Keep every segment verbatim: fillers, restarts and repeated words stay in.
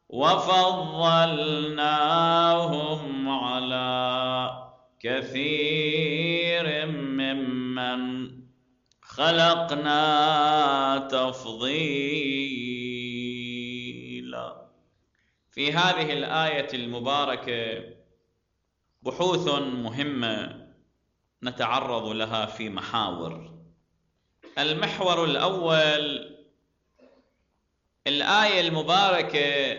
وفضلناهم على كثير ممن خلقنا تفضيلا. في هذه الآية المباركة بحوث مهمة نتعرض لها في محاور. المحور الأول، الآية المباركة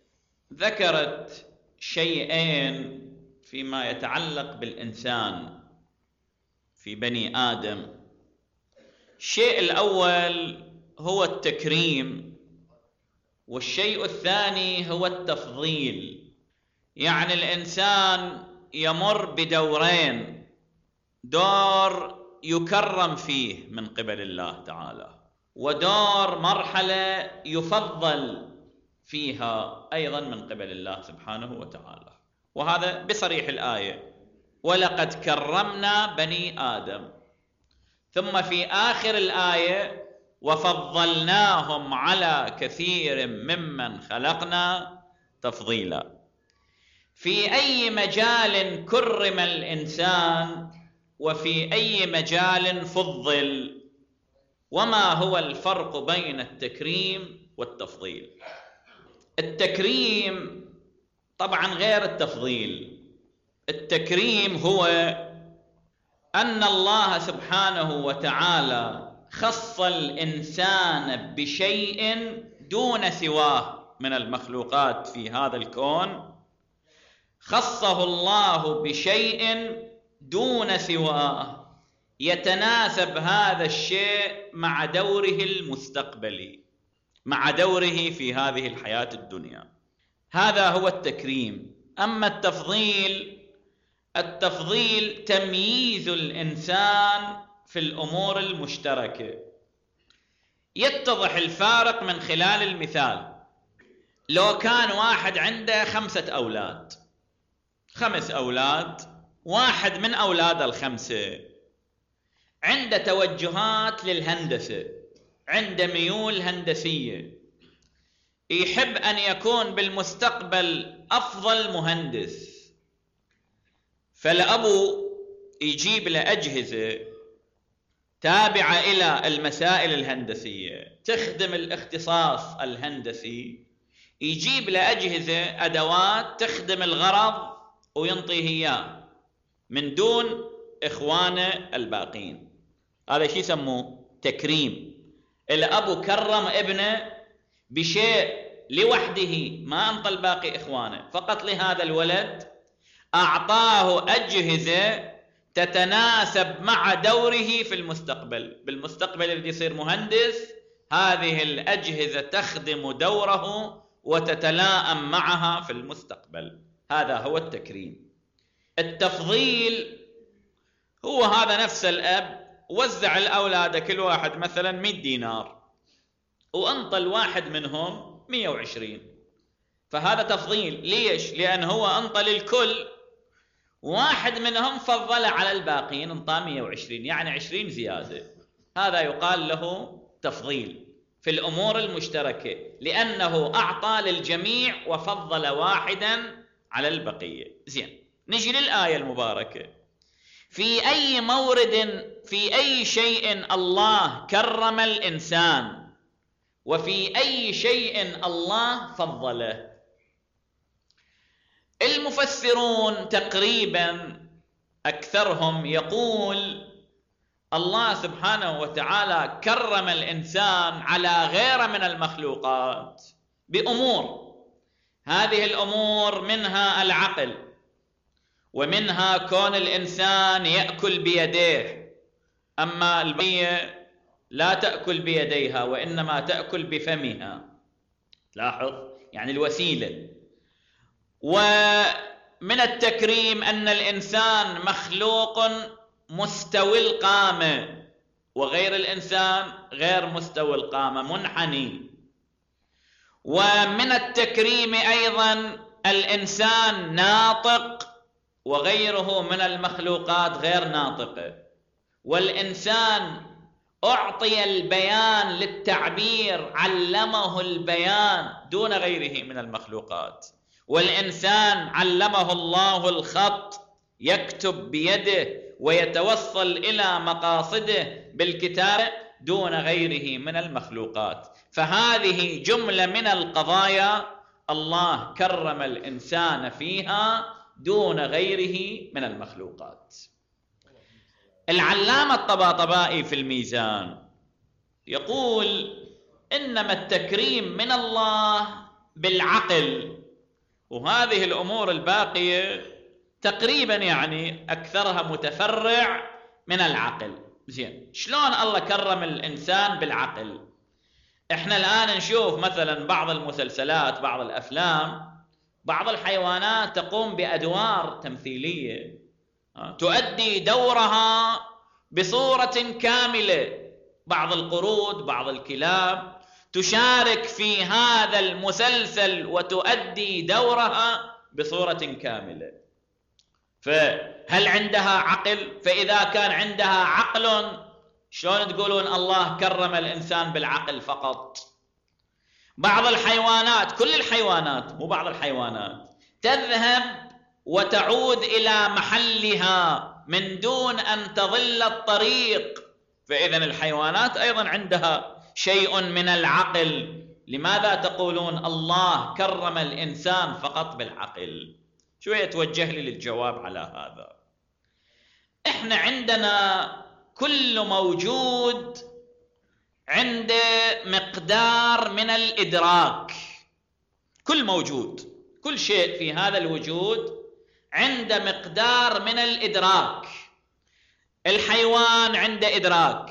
ذكرت شيئين فيما يتعلق بالإنسان في بني آدم. الشيء الأول هو التكريم، والشيء الثاني هو التفضيل. يعني الإنسان يمر بدورين، دور يكرم فيه من قبل الله تعالى، ودور مرحلة يفضل فيها أيضا من قبل الله سبحانه وتعالى. وهذا بصريح الآية: ولقد كرمنا بني آدم. ثم في آخر الآية: وفضلناهم على كثير ممن خلقنا تفضيلا. في أي مجال كرم الإنسان وفي أي مجال فضل؟ وما هو الفرق بين التكريم والتفضيل؟ التكريم طبعا غير التفضيل. التكريم هو أن الله سبحانه وتعالى خص الإنسان بشيء دون سواه من المخلوقات في هذا الكون. خصه الله بشيء دون سواه يتناسب هذا الشيء مع دوره المستقبلي، مع دوره في هذه الحياة الدنيا. هذا هو التكريم. أما التفضيل، التفضيل تمييز الإنسان في الأمور المشتركة. يتضح الفارق من خلال المثال. لو كان واحد عنده خمسة أولاد، خمس أولاد، واحد من أولاد الخمسة عنده توجهات للهندسة، عنده ميول هندسية، يحب أن يكون بالمستقبل أفضل مهندس، فالأبو يجيب له أجهزة تابعة إلى المسائل الهندسية تخدم الاختصاص الهندسي، يجيب له أجهزة أدوات تخدم الغرض وينطيه إياه من دون إخوانه الباقين. هذا شيء يسموه تكريم. الأب كرم ابنه بشيء لوحده، ما أنطى الباقي إخوانه، فقط لهذا الولد أعطاه أجهزة تتناسب مع دوره في المستقبل. بالمستقبل الذي يصير مهندس، هذه الأجهزة تخدم دوره وتتلائم معها في المستقبل. هذا هو التكريم. التفضيل هو هذا نفس الأب وزع الأولاد كل واحد مثلا مئة دينار وأنطى الواحد منهم مئة وعشرين، فهذا تفضيل. ليش؟ لأن هو أنطى للكل، واحد منهم فضل على الباقين انطى مئة وعشرين، يعني عشرين زيادة. هذا يقال له تفضيل في الأمور المشتركة، لأنه أعطى للجميع وفضل واحدا على البقية. زين، نجي للآية المباركة. في أي مورد، في أي شيء الله كرم الإنسان وفي أي شيء الله فضله؟ المفسرون تقريبا أكثرهم يقول الله سبحانه وتعالى كرم الإنسان على غير من المخلوقات بأمور. هذه الأمور منها العقل، ومنها كون الإنسان يأكل بيديه، أما البقية لا تأكل بيديها وإنما تأكل بفمها. لاحظ يعني الوسيلة. ومن التكريم أن الإنسان مخلوق مستوي القامة، وغير الإنسان غير مستوي القامة، منحني. ومن التكريم أيضا الإنسان ناطق، وغيره من المخلوقات غير ناطقة. والإنسان أعطي البيان للتعبير، علمه البيان دون غيره من المخلوقات. والإنسان علمه الله الخط، يكتب بيده ويتوصل إلى مقاصده بالكتابة دون غيره من المخلوقات. فهذه جملة من القضايا الله كرم الإنسان فيها دون غيره من المخلوقات. العلامة الطباطبائي في الميزان يقول إنما التكريم من الله بالعقل، وهذه الأمور الباقية تقريبا يعني أكثرها متفرع من العقل. زين، شلون الله كرم الإنسان بالعقل؟ إحنا الآن نشوف مثلا بعض المسلسلات، بعض الأفلام، بعض الحيوانات تقوم بأدوار تمثيلية تؤدي دورها بصورة كاملة. بعض القرود، بعض الكلاب تشارك في هذا المسلسل وتؤدي دورها بصورة كاملة. فهل عندها عقل؟ فإذا كان عندها عقل، شلون تقولون الله كرم الإنسان بالعقل فقط؟ بعض الحيوانات، كل الحيوانات مو بعض الحيوانات، تذهب وتعود إلى محلها من دون أن تضل الطريق. فإذا الحيوانات أيضا عندها شيء من العقل. لماذا تقولون الله كرم الإنسان فقط بالعقل؟ شوية توجه لي للجواب على هذا. إحنا عندنا كل موجود عنده مقدار من الإدراك. كل موجود، كل شيء في هذا الوجود عنده مقدار من الإدراك. الحيوان عنده إدراك،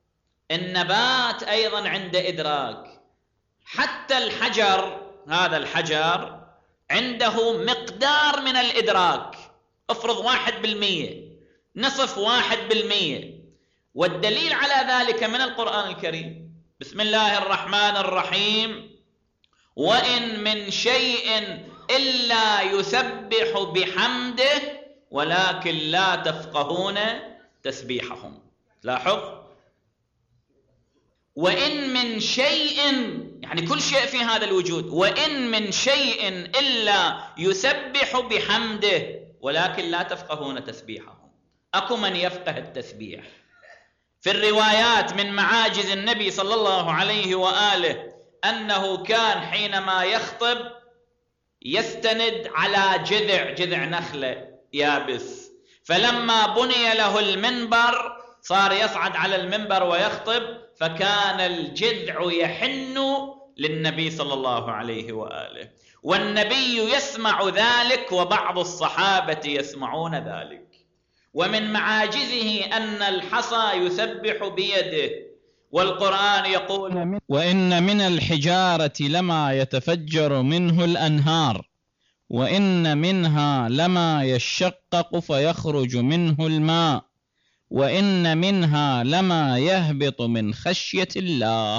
النبات أيضا عنده إدراك، حتى الحجر، هذا الحجر عنده مقدار من الإدراك. افرض واحد بالمية، نصف واحد بالمية. والدليل على ذلك من القرآن الكريم. بسم الله الرحمن الرحيم: وإن من شيء إلا يسبح بحمده ولكن لا تفقهون تسبيحهم. لاحظ، وإن من شيء، يعني كل شيء في هذا الوجود، وإن من شيء إلا يسبح بحمده ولكن لا تفقهون تسبيحهم. أكو من يفقه التسبيح؟ في الروايات من معاجز النبي صلى الله عليه وآله أنه كان حينما يخطب يستند على جذع جذع نخلة يابس، فلما بني له المنبر صار يصعد على المنبر ويخطب، فكان الجذع يحن للنبي صلى الله عليه وآله، والنبي يسمع ذلك وبعض الصحابة يسمعون ذلك. ومن معاجزه أن الحصى يسبح بيده، والقرآن يقول: وإن من الحجارة لما يتفجر منه الأنهار وإن منها لما يشقق فيخرج منه الماء وإن منها لما يهبط من خشية الله.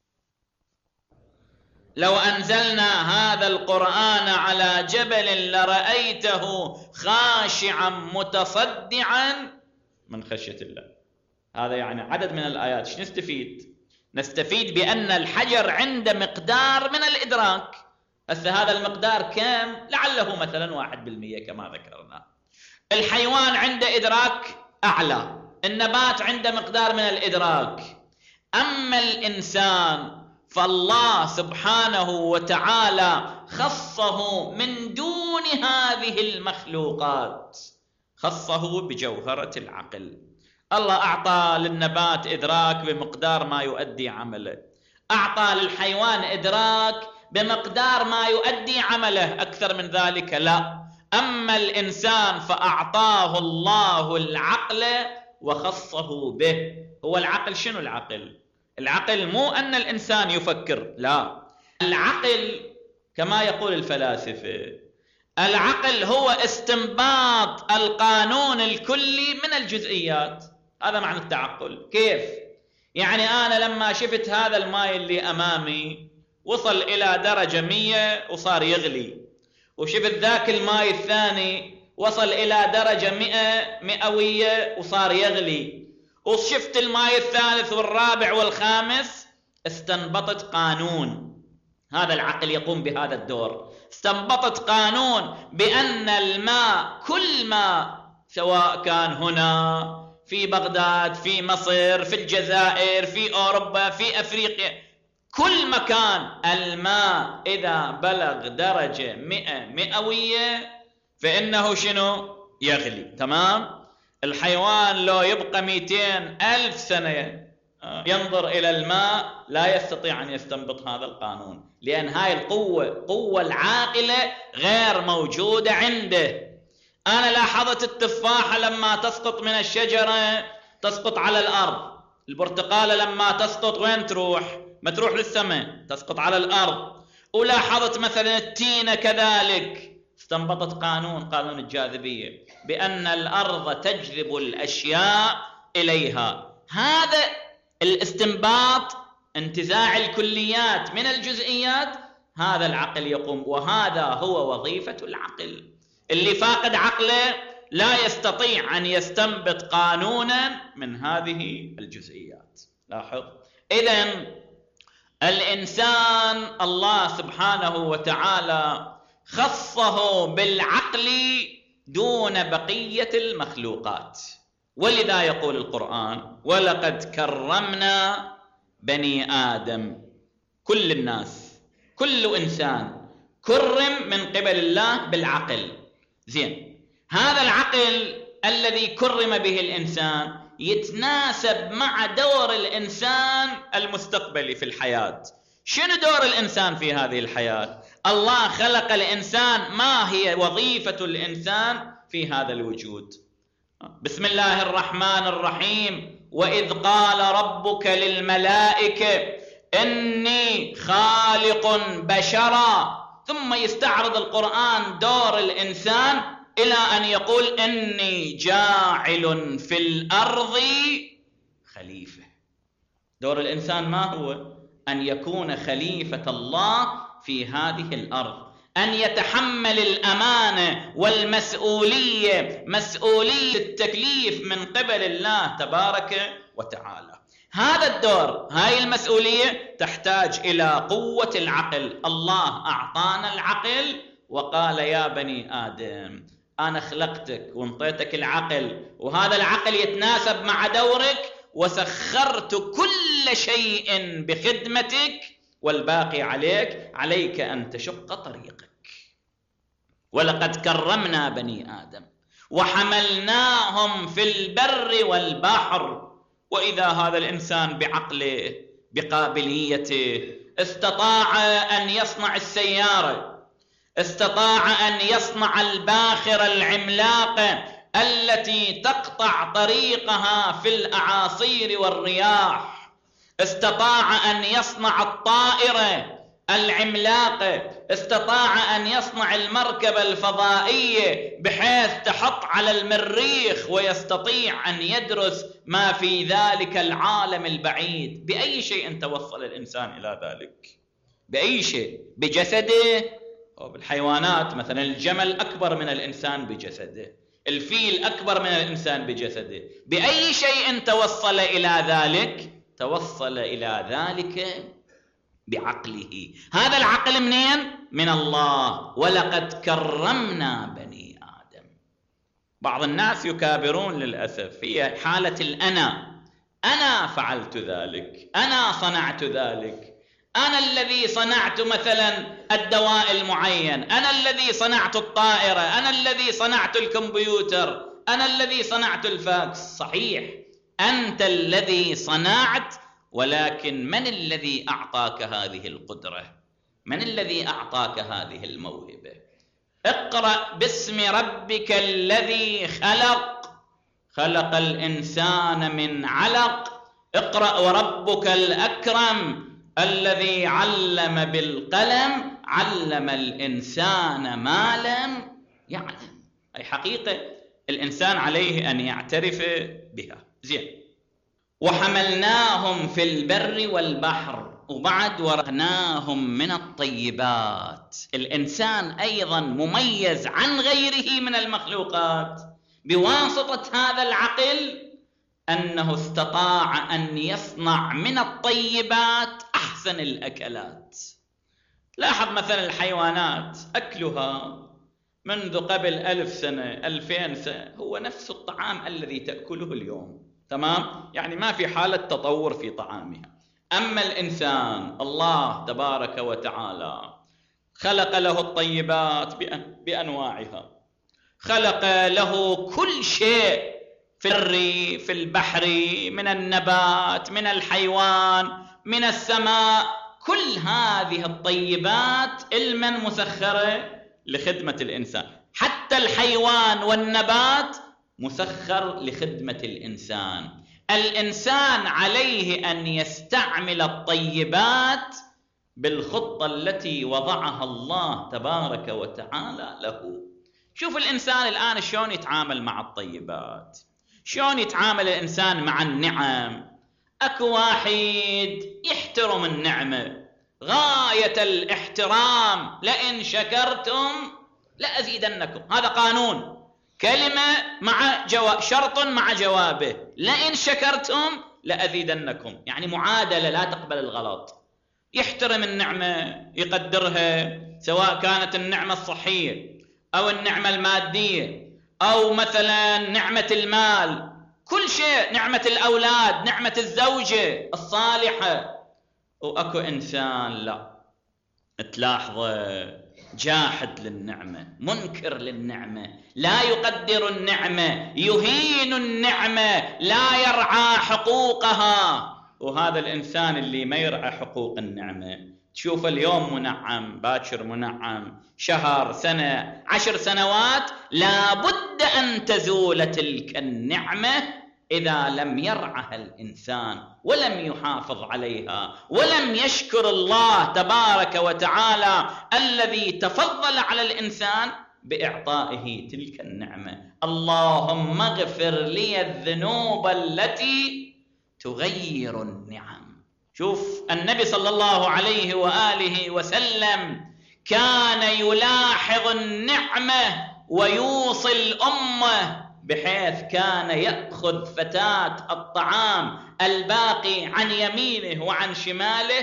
لو أنزلنا هذا القرآن على جبل لرأيته خاشعا متصدعا من خشية الله. هذا يعني عدد من الآيات. ايش نستفيد؟ نستفيد بأن الحجر عنده مقدار من الإدراك. هسه هذا المقدار كم؟ لعله مثلا واحد بالمية كما ذكرنا. الحيوان عنده إدراك أعلى، النبات عنده مقدار من الإدراك. أما الإنسان فالله سبحانه وتعالى خصه من دون هذه المخلوقات، خصه بجوهرة العقل. الله أعطى للنبات إدراك بمقدار ما يؤدي عمله، أعطى للحيوان إدراك بمقدار ما يؤدي عمله، أكثر من ذلك لا. أما الإنسان فأعطاه الله العقل وخصه به. هو العقل شنو العقل؟ العقل مو أن الإنسان يفكر، لا. العقل كما يقول الفلاسفة، العقل هو استنباط القانون الكلي من الجزئيات. هذا معنى التعقل. كيف؟ يعني أنا لما شفت هذا الماء اللي أمامي وصل إلى درجة مية وصار يغلي، وشفت ذاك الماء الثاني وصل إلى درجة مئة مئوية وصار يغلي، وشفت الماء الثالث والرابع والخامس، استنبطت قانون. هذا العقل يقوم بهذا الدور. استنبطت قانون بأن الماء، كل ماء، سواء كان هنا في بغداد، في مصر، في الجزائر، في أوروبا، في أفريقيا، كل مكان، الماء إذا بلغ درجة مئة مئوية فإنه شنو؟ يغلي. تمام؟ الحيوان لو يبقى مئتين ألف سنة ينظر إلى الماء لا يستطيع أن يستنبط هذا القانون، لأن هاي القوة، قوة العاقلة، غير موجودة عنده. أنا لاحظت التفاحة لما تسقط من الشجرة تسقط على الأرض، البرتقالة لما تسقط وين تروح؟ ما تروح للسماء، تسقط على الأرض. ولاحظت مثلا التينة كذلك، استنبطت قانون، قانون الجاذبية، بأن الأرض تجذب الأشياء إليها. هذا الاستنباط، انتزاع الكليات من الجزئيات، هذا العقل يقوم، وهذا هو وظيفة العقل. اللي فاقد عقله لا يستطيع أن يستنبط قانونا من هذه الجزئيات. لاحظ، إذن الإنسان الله سبحانه وتعالى خصه بالعقل دون بقية المخلوقات، ولذا يقول القرآن: ولقد كرمنا بني آدم. كل الناس، كل إنسان كرم من قبل الله بالعقل. زين، هذا العقل الذي كرم به الإنسان يتناسب مع دور الإنسان المستقبلي في الحياة. شنو دور الإنسان في هذه الحياة؟ الله خلق الإنسان، ما هي وظيفة الإنسان في هذا الوجود؟ بسم الله الرحمن الرحيم: وإذ قال ربك للملائكة إني خالق بشرا. ثم يستعرض القرآن دور الإنسان إلى أن يقول إني جاعل في الأرض خليفة. دور الإنسان ما هو؟ أن يكون خليفة الله في هذه الأرض، أن يتحمل الأمانة والمسؤولية، مسؤولية التكليف من قبل الله تبارك وتعالى. هذا الدور، هاي المسؤولية تحتاج إلى قوة العقل. الله أعطانا العقل وقال: يا بني آدم، أنا خلقتك وانطيتك العقل، وهذا العقل يتناسب مع دورك، وسخرت كل شيء بخدمتك، والباقي عليك، عليك أن تشق طريقك. ولقد كرمنا بني آدم وحملناهم في البر والبحر. وإذا هذا الإنسان بعقله، بقابليته، استطاع أن يصنع السيارة، استطاع أن يصنع الباخرة العملاقة التي تقطع طريقها في الأعاصير والرياح، استطاع أن يصنع الطائرة العملاقة، استطاع أن يصنع المركبة الفضائية بحيث تحط على المريخ ويستطيع أن يدرس ما في ذلك العالم البعيد. بأي شيء توصل الإنسان إلى ذلك؟ بأي شيء؟ بجسده أو بالحيوانات؟ مثلا الجمل أكبر من الإنسان بجسده، الفيل أكبر من الإنسان بجسده. بأي شيء توصل إلى ذلك؟ توصل إلى ذلك بعقله. هذا العقل منين؟ من الله. ولقد كرمنا بني آدم. بعض الناس يكابرون للأسف في حالة الأنا، أنا فعلت ذلك، أنا صنعت ذلك، أنا الذي صنعت مثلا الدواء المعين، أنا الذي صنعت الطائرة، أنا الذي صنعت الكمبيوتر، أنا الذي صنعت الفاكس. صحيح، أنت الذي صنعت، ولكن من الذي أعطاك هذه القدرة؟ من الذي أعطاك هذه الموهبة؟ اقرأ باسم ربك الذي خلق، خلق الإنسان من علق. اقرأ وربك الأكرم الذي علم بالقلم، علم الإنسان ما لم يعلم. أي حقيقة الإنسان عليه أن يعترف بها. زين، وحملناهم في البر والبحر، وبعد ورقناهم من الطيبات. الإنسان أيضا مميز عن غيره من المخلوقات بواسطة هذا العقل. أنه استطاع أن يصنع من الطيبات أحسن الأكلات. لاحظ مثلا الحيوانات أكلها منذ قبل ألف سنة ألفين سنة هو نفس الطعام الذي تأكله اليوم، تمام؟ يعني ما في حالة تطور في طعامها. أما الإنسان الله تبارك وتعالى خلق له الطيبات بأنواعها، خلق له كل شيء في الري في البحر، من النبات، من الحيوان، من السماء، كل هذه الطيبات علما مسخرة لخدمة الإنسان. حتى الحيوان والنبات مسخر لخدمة الإنسان. الإنسان عليه أن يستعمل الطيبات بالخطة التي وضعها الله تبارك وتعالى له. شوف الإنسان الآن شلون يتعامل مع الطيبات، شلون يتعامل الإنسان مع النعم. أكو واحد يحترم النعمة غاية الاحترام، لئن شكرتم لأزيدنكم، هذا قانون، كلمة مع جواب، شرط مع جوابه، لئن شكرتم لأزيدنكم، يعني معادلة لا تقبل الغلط. يحترم النعمة، يقدرها، سواء كانت النعمة الصحية أو النعمة المادية أو مثلا نعمة المال، كل شيء، نعمة الأولاد، نعمة الزوجة الصالحة. وأكو إنسان لا، تلاحظه جاحد للنعمة، منكر للنعمة، لا يقدر النعمة، يهين النعمة، لا يرعى حقوقها. وهذا الإنسان اللي ما يرعى حقوق النعمة تشوف اليوم منعم، باكر منعم، شهر، سنة، عشر سنوات، لا بد أن تزول تلك النعمة إذا لم يرعها الإنسان ولم يحافظ عليها ولم يشكر الله تبارك وتعالى الذي تفضل على الإنسان بإعطائه تلك النعمة. اللهم اغفر لي الذنوب التي تغير النعم. شوف النبي صلى الله عليه وآله وسلم كان يلاحظ النعمة ويوصي الأمة، بحيث كان يأخذ فتاة الطعام الباقي عن يمينه وعن شماله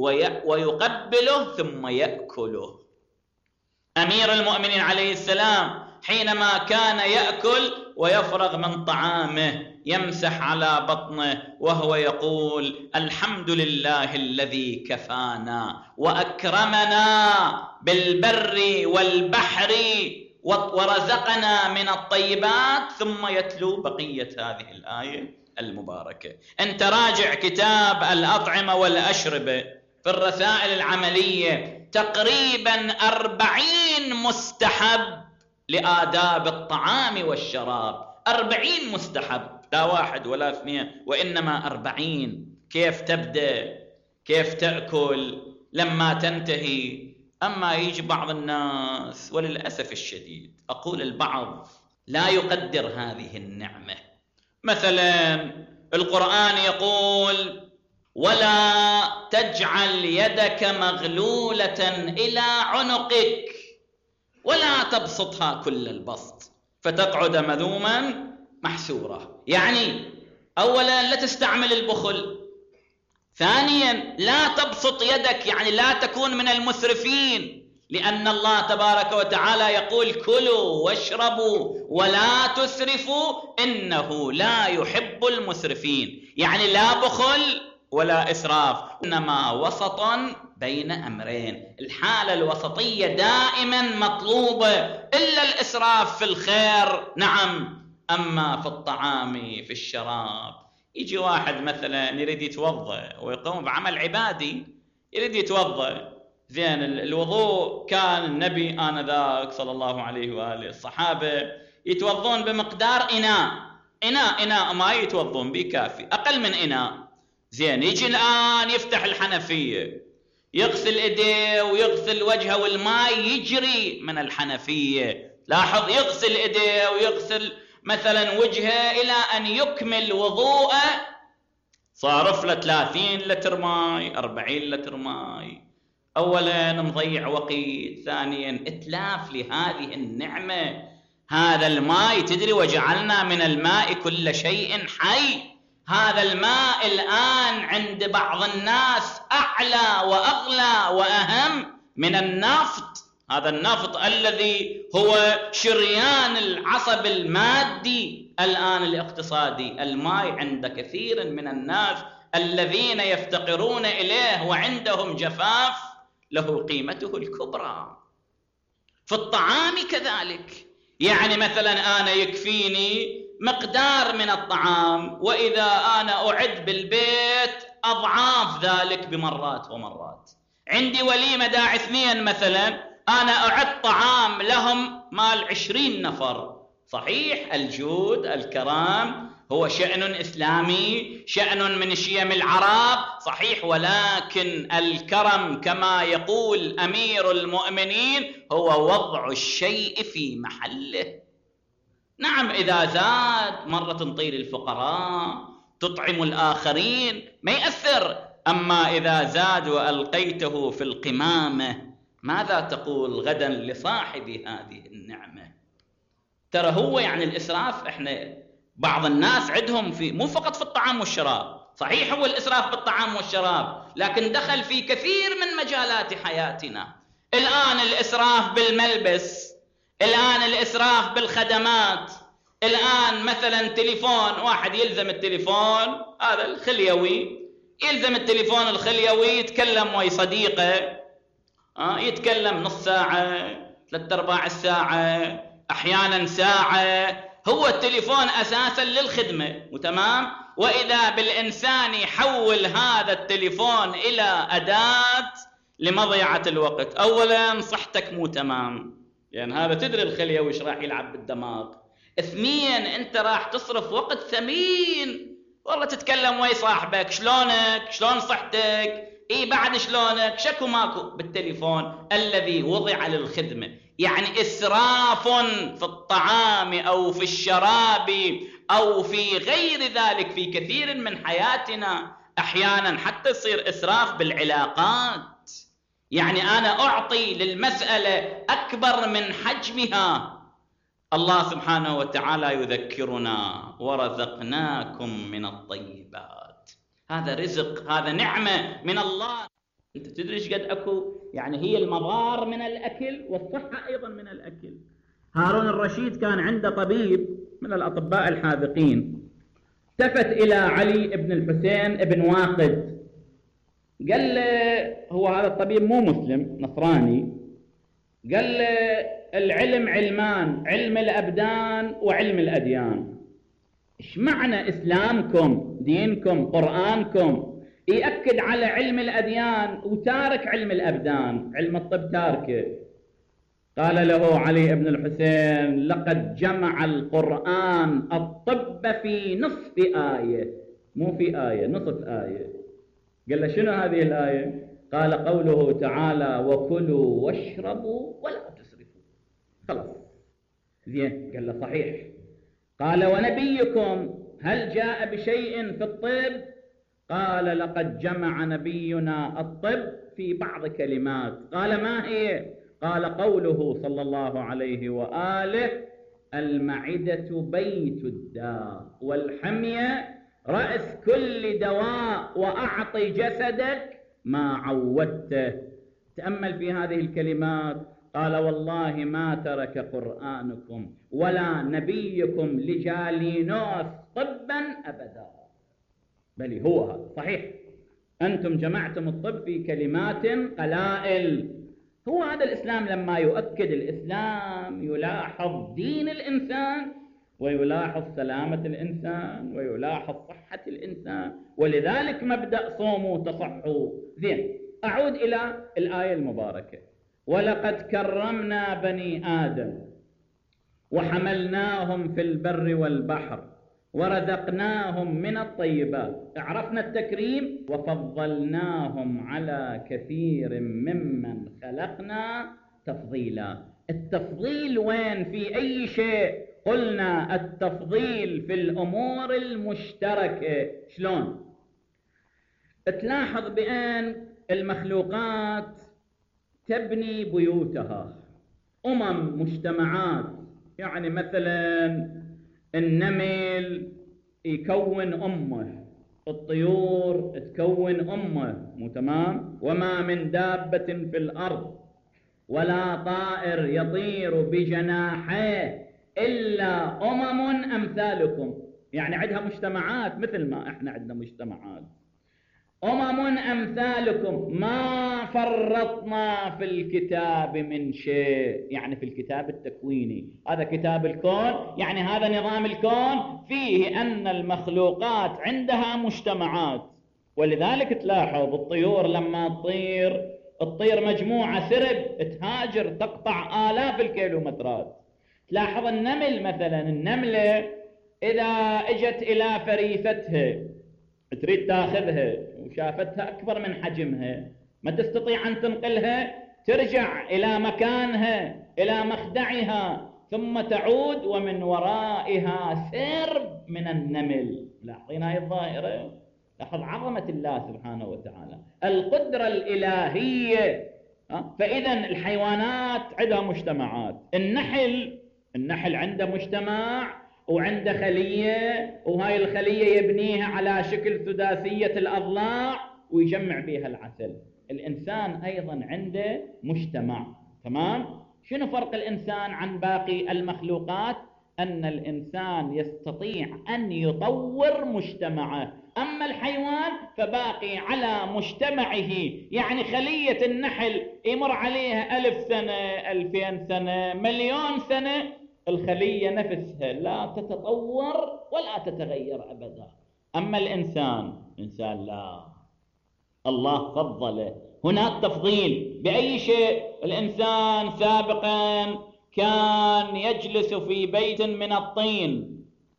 ويقبله ثم يأكله. أمير المؤمنين عليه السلام حينما كان يأكل ويفرغ من طعامه يمسح على بطنه وهو يقول: الحمد لله الذي كفانا وأكرمنا بالبر والبحر ورزقنا من الطيبات، ثم يتلو بقية هذه الآية المباركة. أنت راجع كتاب الأطعمة والأشربة في الرسائل العملية، تقريبا أربعين مستحب لآداب الطعام والشراب، أربعين مستحب، لا واحد ولا اثنين، وإنما أربعين. كيف تبدأ، كيف تأكل لما تنتهي. أما يجي بعض الناس وللأسف الشديد أقول البعض لا يقدر هذه النعمة. مثلا القرآن يقول: ولا تجعل يدك مغلولة إلى عنقك ولا تبسطها كل البسط فتقعد مذوما محسورا. يعني أولا لا تستعمل البخل، ثانيا لا تبسط يدك، يعني لا تكون من المسرفين، لأن الله تبارك وتعالى يقول: كلوا واشربوا ولا تسرفوا إنه لا يحب المسرفين. يعني لا بخل ولا إسراف، إنما وسطا بين أمرين. الحالة الوسطية دائما مطلوبة، إلا الإسراف في الخير نعم، أما في الطعام في الشراب. يجي واحد مثلا يريد يتوضأ ويقوم بعمل عبادي، يريد يتوضأ، زين الوضوء كان النبي آنذاك صلى الله عليه وآله الصحابة يتوضون بمقدار إناء إناء إناء ما يتوضون به كافي، أقل من إناء. زين يجي الآن يفتح الحنفية، يغسل إيديه ويغسل وجهه والماء يجري من الحنفية. لاحظ، يغسل إيديه ويغسل مثلا وجهه إلى أن يكمل وضوءه، صارف له ثلاثين لتر ماء، أربعين لتر ماء. أولا مضيع وقت، ثانيا إتلاف لهذه النعمة. هذا الماء تدري وجعلنا من الماء كل شيء حي، هذا الماء الآن عند بعض الناس أعلى وأغلى وأهم من النفط. هذا النفط الذي هو شريان العصب المادي الآن الاقتصادي، الماء عند كثير من الناس الذين يفتقرون إليه وعندهم جفاف له قيمته الكبرى. في الطعام كذلك، يعني مثلا أنا يكفيني مقدار من الطعام، وإذا أنا أعد بالبيت أضعاف ذلك بمرات ومرات. عندي وليمة داعي اثنين مثلا، أنا أعد طعام لهم مال عشرين نفر. صحيح الجود الكرام هو شأن إسلامي، شأن من شيم العرب، صحيح، ولكن الكرم كما يقول أمير المؤمنين هو وضع الشيء في محله. نعم إذا زاد مرة تنطي للفقراء، تطعم الآخرين، ما يأثر. أما إذا زاد وألقيته في القمامة، ماذا تقول غدا لصاحب هذه النعمة؟ ترى هو يعني الإسراف، إحنا بعض الناس عندهم في مو فقط في الطعام والشراب، صحيح هو الإسراف بالطعام والشراب، لكن دخل في كثير من مجالات حياتنا. الآن الإسراف بالملبس، الآن الإسراف بالخدمات، الآن مثلا تليفون، واحد يلزم التليفون هذا الخليوي، يلزم التليفون الخليوي، يتكلم ويا صديقه، آه يتكلم نص ساعة، ثلاثة أرباع الساعة، أحيانا ساعة. هو التليفون أساسا للخدمة وتمام، وإذا بالإنسان يحول هذا التليفون إلى أداة لمضيعة الوقت. أولا صحتك مو تمام، يعني هذا تدري الخليوي وش راح يلعب بالدماغ. اثنين أنت راح تصرف وقت ثمين، والله تتكلم ويا صاحبك، شلونك، شلون صحتك، إيه بعد شلونك، شكو ماكو، بالتليفون الذي وضع للخدمة. يعني إسراف في الطعام أو في الشراب أو في غير ذلك في كثير من حياتنا. أحيانا حتى يصير إسراف بالعلاقات، يعني أنا أعطي للمسألة أكبر من حجمها. الله سبحانه وتعالى يذكرنا ورزقناكم من الطيبات. هذا رزق، هذا نعمة من الله. أنت تدري ايش قد أكو، يعني هي المضار من الأكل والصحة أيضا من الأكل. هارون الرشيد كان عنده طبيب من الأطباء الحاذقين، التفت إلى علي بن الحسين بن واقد، قال له، هو هذا الطبيب مو مسلم، نصراني، قال له العلم علمان، علم الأبدان وعلم الأديان. إيش معنى إسلامكم، دينكم، قرآنكم يأكد على علم الأديان وتارك علم الأبدان، علم الطب تاركه؟ قال له علي بن الحسين: لقد جمع القرآن الطب في نصف آية، مو في آية، نصف آية. قال له شنو هذه الآية؟ قال قوله تعالى: وكلوا واشربوا ولا تسرفوا. خلاص زين. قال له صحيح. قال ونبيكم هل جاء بشيء في الطب؟ قال لقد جمع نبينا الطب في بعض كلمات. قال ما هي؟ قال قوله صلى الله عليه وآله: المعدة بيت الداء والحمية رأس كل دواء، وأعط جسدك ما عودته. تأمل في هذه الكلمات. قال والله ما ترك قرآنكم ولا نبيكم لجالينوس طبا أبدا، بل هو هذا صحيح. أنتم جمعتم الطب في كلمات قلائل. هو هذا الإسلام لما يؤكد، الإسلام يلاحظ دين الإنسان ويلاحظ سلامة الإنسان ويلاحظ صحة الإنسان، ولذلك مبدأ صوموا تصحوا. زين، أعود إلى الآية المباركة: ولقد كرمنا بني آدم وحملناهم في البر والبحر ورزقناهم من الطيبات. عرفنا التكريم، وفضلناهم على كثير ممن خلقنا تفضيلا. التفضيل وين؟ في أي شيء؟ قلنا التفضيل في الأمور المشتركة. شلون؟ تلاحظ بأن المخلوقات تبني بيوتها، أمم، مجتمعات. يعني مثلا النمل يكون أمه، الطيور تكون أمه، مو تمام؟ وما من دابة في الأرض ولا طائر يطير بجناحيه إلا أمم أمثالكم. يعني عندها مجتمعات مثل ما إحنا عندنا مجتمعات. أمم أمثالكم ما فرطنا في الكتاب من شيء، يعني في الكتاب التكويني، هذا كتاب الكون، يعني هذا نظام الكون فيه أن المخلوقات عندها مجتمعات. ولذلك تلاحظ الطيور لما تطير تطير مجموعة سرب تهاجر تقطع آلاف الكيلومترات. تلاحظ النمل مثلا، النملة إذا اجت إلى فريستها تريد تاخذها وشافتها أكبر من حجمها ما تستطيع أن تنقلها، ترجع إلى مكانها إلى مخدعها ثم تعود ومن ورائها سرب من النمل. لاحظين هاي الظاهرة؟ لاحظ عظمة الله سبحانه وتعالى، القدرة الإلهية. فإذا الحيوانات عندها مجتمعات. النحل النحل عنده مجتمع وعنده خلية، وهاي الخلية يبنيها على شكل سداسية الأضلاع ويجمع بها العسل. الإنسان أيضا عنده مجتمع. تمام؟ شنو فرق الإنسان عن باقي المخلوقات؟ أن الإنسان يستطيع أن يطور مجتمعه، أما الحيوان فباقي على مجتمعه. يعني خلية النحل يمر عليها ألف سنة، ألفين سنة، مليون سنة، الخلية نفسها لا تتطور ولا تتغير أبدا. أما الإنسان إنسان لا، الله فضله. هناك تفضيل بأي شيء. الإنسان سابقا كان يجلس في بيت من الطين،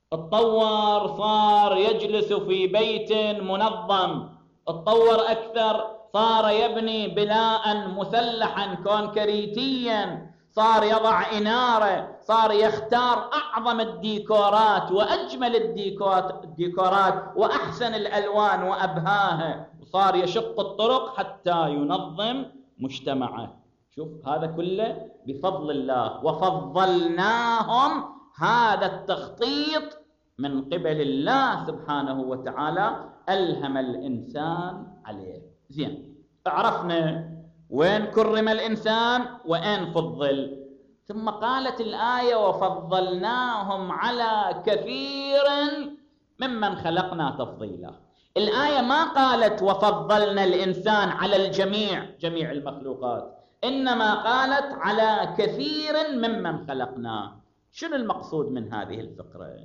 اتطور صار يجلس في بيت منظم، اتطور أكثر صار يبني بناء مسلحا كونكريتيا، صار يضع إنارة، صار يختار أعظم الديكورات وأجمل الديكورات وأحسن الألوان وأبهاها، وصار يشق الطرق حتى ينظم مجتمعه. شوف هذا كله بفضل الله. وفضلناهم، هذا التخطيط من قبل الله سبحانه وتعالى ألهم الإنسان عليه. زين، عرفنا وين كرم الإنسان وين فضل. ثم قالت الآية وفضلناهم على كثير ممن خلقنا تفضيلا. الآية ما قالت وفضلنا الإنسان على الجميع، جميع المخلوقات، إنما قالت على كثير ممن خلقنا. شنو المقصود من هذه الفقرة؟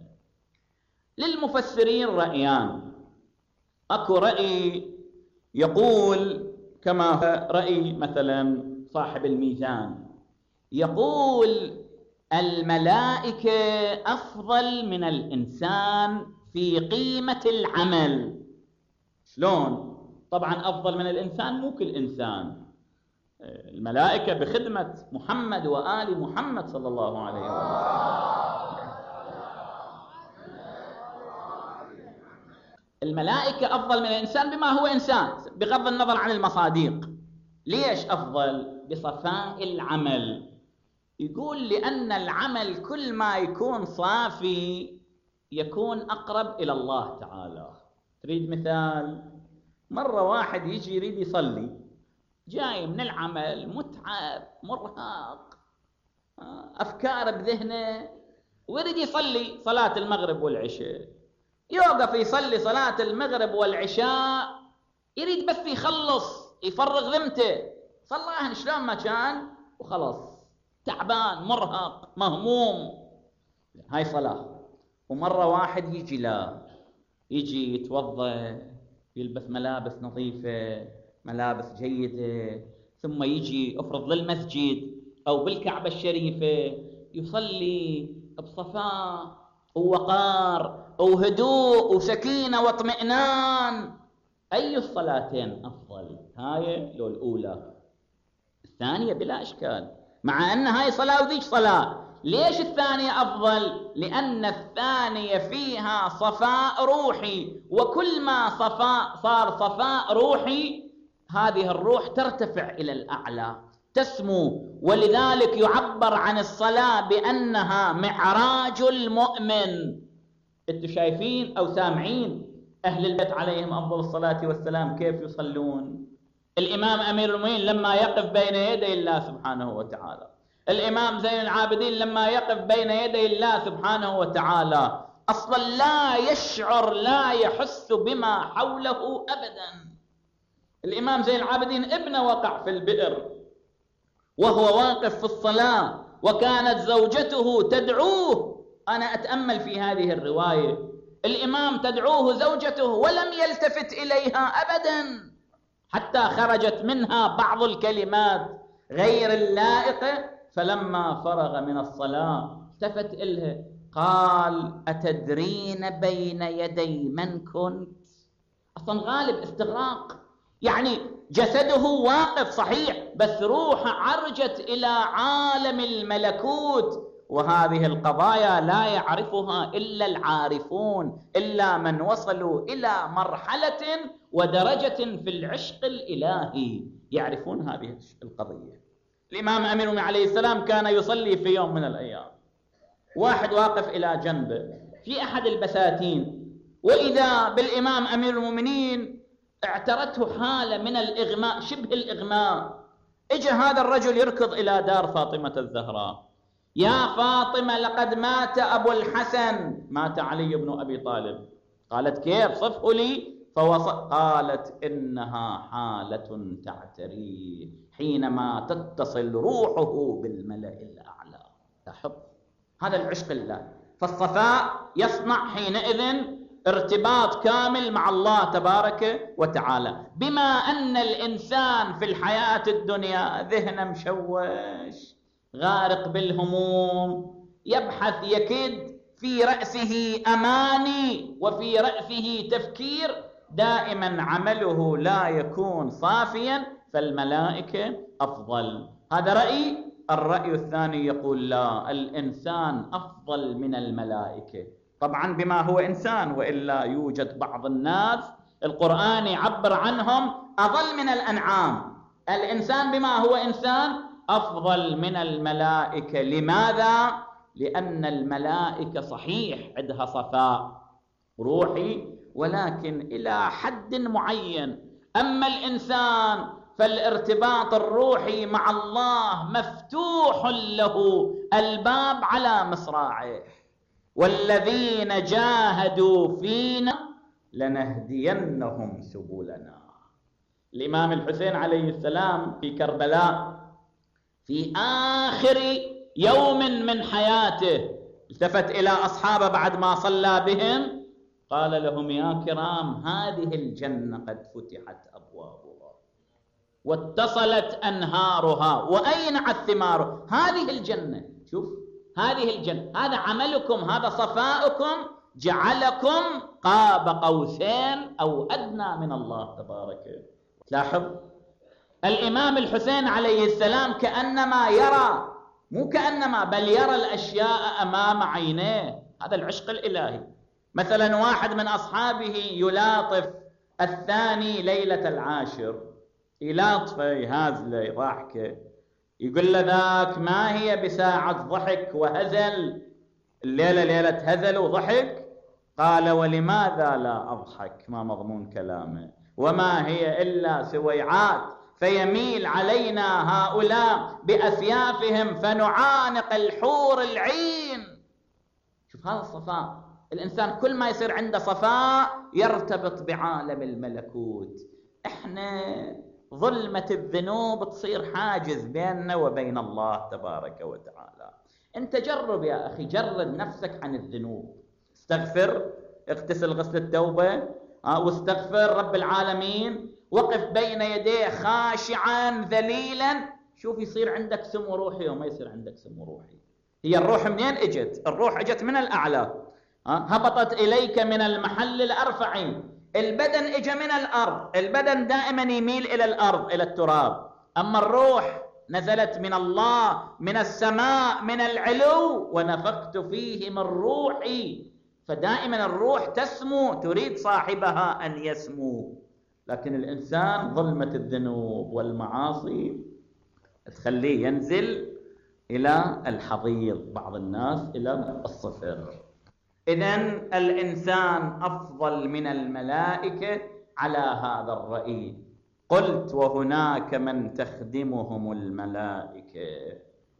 للمفسرين رأيان. أكو رأي يقول كما رأي مثلا صاحب الميزان، يقول الملائكة أفضل من الإنسان في قيمة العمل. شلون؟ طبعا أفضل من الإنسان مو كل إنسان، الملائكة بخدمة محمد وآل محمد صلى الله عليه وسلم. الملائكة أفضل من الإنسان بما هو إنسان بغض النظر عن المصادق. ليش أفضل؟ بصفاء العمل. يقول لأن العمل كل ما يكون صافي يكون أقرب إلى الله تعالى. تريد مثال؟ مرة واحد يجي يريد يصلي، جاي من العمل متعب مرهق، أفكار بذهنه، ويريد يصلي صلاة المغرب والعشاء. يوقف يصلي صلاة المغرب والعشاء، يريد بس يخلص يفرغ ذمته، صلاهن شلون ما كان وخلص، تعبان مرهق مهموم، هاي صلاة. ومرة واحد يجي لا يجي يتوضأ، يلبس ملابس نظيفة، ملابس جيدة، ثم يجي افرض للمسجد أو بالكعبة الشريفة يصلي بصفاء ووقار وهدوء وسكينة واطمئنان. أي الصلاتين أفضل، هاي لو الأولى؟ الثانية بلا إشكال، مع أن هاي صلاة وذيك صلاة. ليش الثانية أفضل؟ لأن الثانية فيها صفاء روحي، وكل ما صفاء صار صفاء روحي هذه الروح ترتفع إلى الأعلى تسمو. ولذلك يعبر عن الصلاة بأنها معراج المؤمن. انتم شايفين أو سامعين أهل البيت عليهم أفضل الصلاة والسلام كيف يصلون. الإمام أمير المؤمنين لما يقف بين يدي الله سبحانه وتعالى، الإمام زين العابدين لما يقف بين يدي الله سبحانه وتعالى أصلا لا يشعر لا يحس بما حوله أبدا. الإمام زين العابدين ابنه وقع في البئر وهو واقف في الصلاة وكانت زوجته تدعوه. أنا أتأمل في هذه الرواية، الإمام تدعوه زوجته ولم يلتفت إليها أبدا حتى خرجت منها بعض الكلمات غير اللائقة. فلما فرغ من الصلاة التفت إلها قال: أتدرين بين يدي من كنت؟ أصلا غالب استغراق، يعني جسده واقف صحيح بس روحه عرجت إلى عالم الملكوت. وهذه القضايا لا يعرفها إلا العارفون، إلا من وصلوا إلى مرحلة ودرجة في العشق الإلهي يعرفون هذه القضية. الإمام أمير المؤمنين عليه السلام كان يصلي في يوم من الأيام، واحد واقف إلى جنبه في أحد البساتين، وإذا بالإمام أمير المؤمنين اعترته حالة من الإغماء شبه الإغماء. اجى هذا الرجل يركض إلى دار فاطمة الزهراء: يا فاطمة لقد مات أبو الحسن، مات علي بن أبي طالب. قالت: كيف؟ صفه لي. فوص... قالت: إنها حالة تعتريه حينما تتصل روحه بالملأ الأعلى. لاحظ هذا العشق الله. فالصفاء يصنع حينئذ ارتباط كامل مع الله تبارك وتعالى. بما أن الإنسان في الحياة الدنيا ذهن مشوش غارق بالهموم، يبحث يكد في رأسه أماني وفي رأسه تفكير، دائما عمله لا يكون صافيا، فالملائكة أفضل. هذا رأي. الرأي الثاني يقول: لا، الإنسان أفضل من الملائكة، طبعا بما هو إنسان، وإلا يوجد بعض الناس القرآن يعبر عنهم أضل من الأنعام. الإنسان بما هو إنسان أفضل من الملائكة. لماذا؟ لأن الملائكة صحيح عندها صفاء روحي ولكن إلى حد معين، أما الإنسان فالارتباط الروحي مع الله مفتوح له الباب على مصراعه. والذين جاهدوا فينا لنهدينهم سبلنا. الإمام الحسين عليه السلام في كربلاء في آخر يوم من حياته التفت إلى أصحابه بعد ما صلى بهم، قال لهم: يا كرام، هذه الجنة قد فتحت أبوابها واتصلت أنهارها وأينعت ثمارها. هذه الجنة، شوف هذه الجنة، هذا عملكم، هذا صفاؤكم جعلكم قاب قوسين أو أدنى من الله تبارك. لاحظ الإمام الحسين عليه السلام كأنما يرى، مو كأنما بل يرى الأشياء أمام عينيه. هذا العشق الإلهي. مثلا واحد من أصحابه يلاطف الثاني ليلة العاشر، يلاطفه يهازله ضحكه، يقول له: ذاك ما هي بساعة ضحك وهزل، الليلة ليلة هزل وضحك. قال: ولماذا لا أضحك؟ ما مضمون كلامه؟ وما هي إلا سويعات، فيميل علينا هؤلاء بأسيافهم فنعانق الحور العين. شوف هذا الصفاء. الإنسان كل ما يصير عنده صفاء يرتبط بعالم الملكوت. إحنا ظلمة الذنوب تصير حاجز بيننا وبين الله تبارك وتعالى. أنت جرب يا أخي، جرد نفسك عن الذنوب، استغفر، اغتسل غسل التوبة واستغفر رب العالمين، وقف بين يديه خاشعا ذليلا، شوف يصير عندك سمو روحي وما يصير عندك سمو روحي. هي الروح منين اجت؟ الروح اجت من الأعلى، هبطت إليك من المحل الأرفع. البدن اجى من الأرض، البدن دائما يميل إلى الأرض إلى التراب، أما الروح نزلت من الله من السماء من العلو، ونفخت فيه من روحي. فدائما الروح تسمو، تريد صاحبها أن يسمو. لكن الإنسان ظلمة الذنوب والمعاصي تخليه ينزل إلى الحضيض، بعض الناس إلى الصفر. إذن الإنسان أفضل من الملائكة على هذا الرأي. قلت وهناك من تخدمهم الملائكة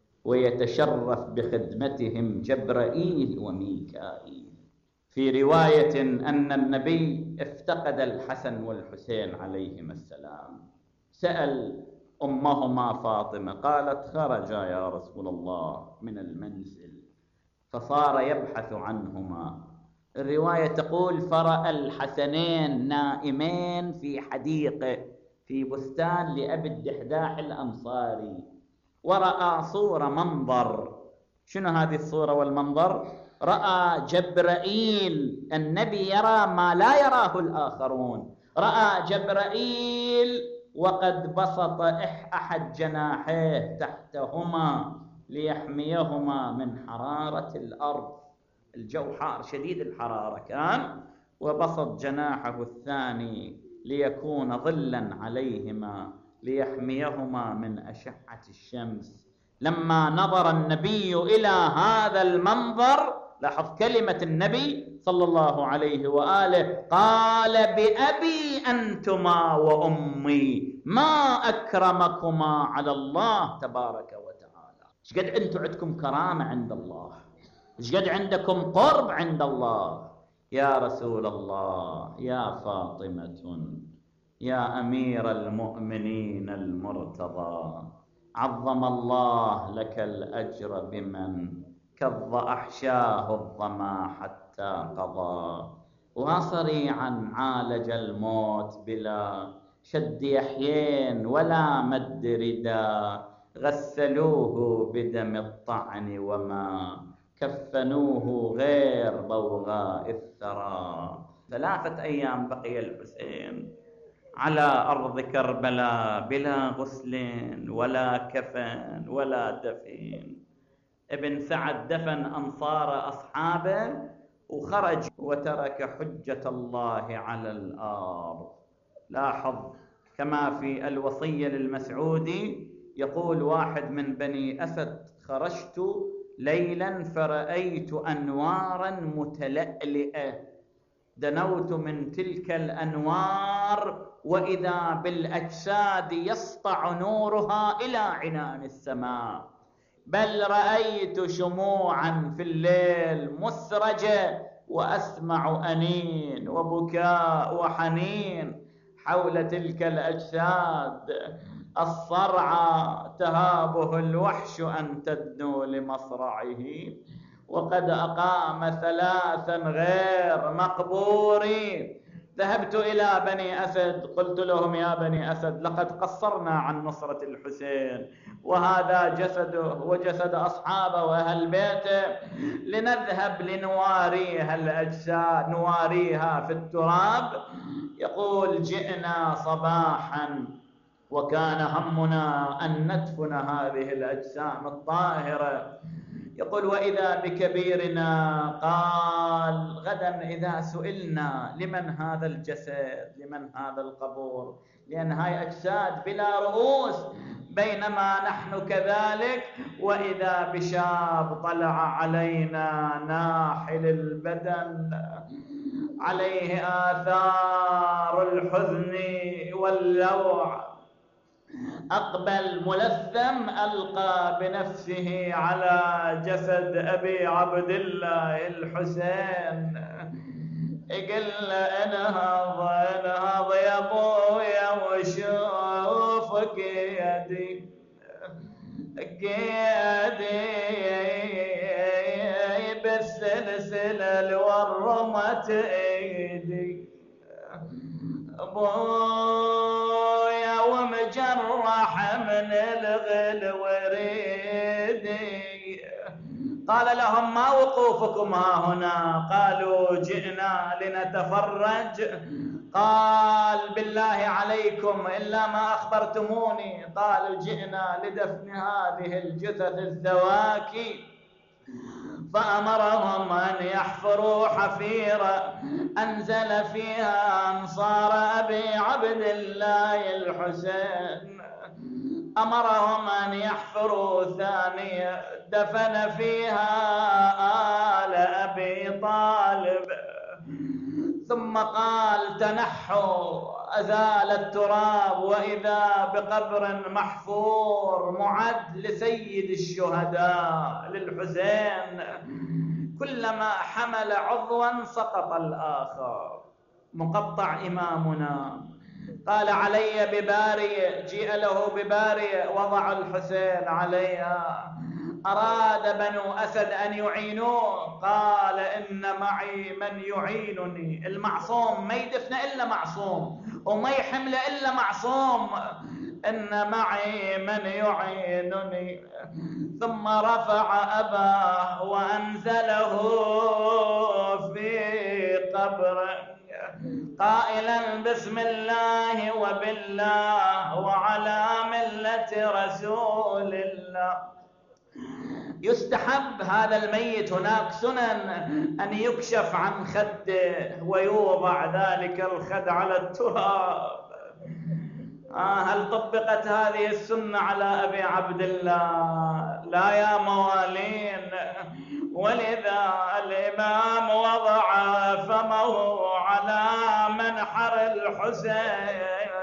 ويتشرف بخدمتهم جبرائيل وميكائيل. في رواية أن النبي افتقد الحسن والحسين عليهما السلام، سأل أمهما فاطمة، قالت خرجا يا رسول الله من المنزل، فصار يبحث عنهما. الرواية تقول فرأى الحسنين نائمين في حديقة في بستان لأبي الدحداح الأنصاري، ورأى صورة منظر. شنو هذه الصورة والمنظر؟ رأى جبرائيل، النبي يرى ما لا يراه الآخرون، رأى جبرائيل وقد بسط أحد جناحيه تحتهما ليحميهما من حرارة الأرض، الجو حار شديد الحرارة كان، وبسط جناحه الثاني ليكون ظلا عليهما ليحميهما من أشعة الشمس. لما نظر النبي إلى هذا المنظر، لاحظ كلمة النبي صلى الله عليه وآله، قال بأبي أنتما وأمي ما أكرمكما على الله تبارك وتعالى. ايش قد أنتم عندكم كرامة عند الله، ايش قد عندكم قرب عند الله. يا رسول الله، يا فاطمة، يا أمير المؤمنين المرتضى، عظم الله لك الأجر بمن كظ أحشاه الظما حتى قضى، وصريعا عالج الموت بلا شد يحيين ولا مد ردا، غسلوه بدم الطعن وما كفنوه غير بوغاء الثرى. ثلاثة أيام بقي الحسين على أرض كربلاء بلا غسل ولا كفن ولا دفن. ابن سعد دفن أنصار أصحابه وخرج وترك حجة الله على الأرض. لاحظ كما في الوصية للمسعودي يقول واحد من بني أسد: خرجت ليلا فرأيت أنوارا متلألئة، دنوت من تلك الأنوار وإذا بالأجساد يسطع نورها إلى عنان السماء، بل رأيت شموعا في الليل مسرجة وأسمع أنين وبكاء وحنين حول تلك الأجساد الصرعى، تهابه الوحش أن تدنو لمصرعه، وقد أقام ثلاثا غير مقبورين. ذهبت إلى بني أسد قلت لهم: يا بني أسد، لقد قصرنا عن نصرة الحسين، وهذا جسده وجسد أصحابه وأهل بيته، لنذهب لنواريها الأجساد، نواريها في التراب. يقول: جئنا صباحا وكان همنا أن ندفن هذه الأجسام الطاهرة. يقول: وإذا بكبيرنا قال: غدا إذا سئلنا لمن هذا الجسد، لمن هذا القبر، لأن هاي أجساد بلا رؤوس. بينما نحن كذلك وإذا بشاب طلع علينا ناحل البدن عليه آثار الحزن واللوع، أقبل ملثم ألقى بنفسه على جسد أبي عبد الله الحسين، يقول: انهض انهض يا ابويا وشوفك يدي قيدي بالسلسلة اللي ورمت ايدي، ابويا ومجرح من الغل وريدي. قال لهم: ما وقوفكم ها هنا؟ قالوا: جئنا لنتفرج. قال: بالله عليكم إلا ما أخبرتموني. قالوا: جئنا لدفن هذه الجثث الذواكي. فأمرهم أن يحفروا حفيرة أنزل فيها أنصار أبي عبد الله الحسين. أمرهم أن يحفروا ثانية دفن فيها آل أبي طالب. ثم قال تنحوا، أزال التراب، وإذا بقبر محفور معد لسيد الشهداء للحسين. كلما حمل عضوا سقط الآخر. مقطع إمامنا قال علي ببارية، جيء له ببارية وضع الحسين عليها. أراد بنو أسد أن يعينوه، قال إن معي من يعينني. المعصوم ما يدفن إلا معصوم، وما يحمل إلا معصوم. إن معي من يعينني. ثم رفع أباه وأنزله في قبره قائلا بسم الله وبالله وعلى ملة رسول الله. يستحب هذا الميت، هناك سنن أن يكشف عن خده ويوضع ذلك الخد على التراب. آه هل طبقت هذه السنة على أبي عبد الله؟ لا يا موالين. ولذا الإمام وضع فمه على منحر الحسين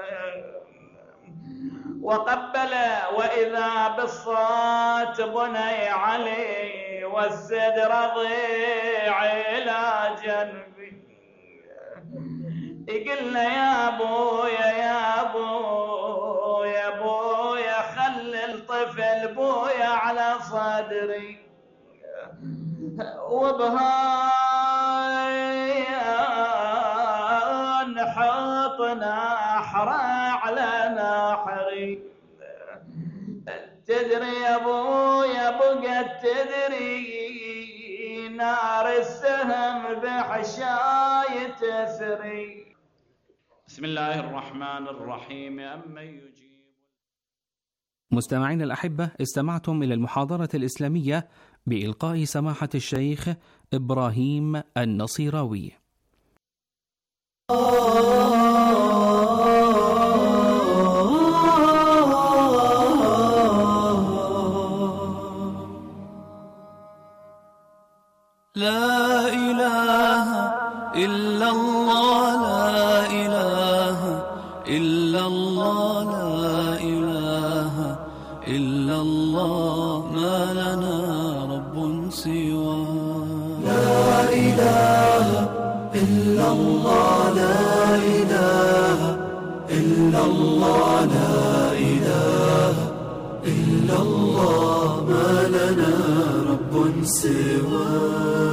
وقبل، وإذا بالصوت بني علي والسد رضيع إلى جنبي. يقلنا يا أبويا يا أبويا يا أبويا خل الطفل بويا على صدري، وبهاي نحط نحرة على نحري. تدري يا أبويا بقت تدري نار السهم بحشاي تسري. بسم الله الرحمن الرحيم. أمن يجيب. مستمعين الأحبة، استمعتم إلى المحاضرة الإسلامية بإلقاء سماحة الشيخ إبراهيم النصيراوي. لا إله إلا الله، لا إله إلا الله، لا إله إلا الله، ما لنا رب سوى. لا إله إلا الله، لا إله إلا الله، لا إله إلا الله، ما لنا رب سوى.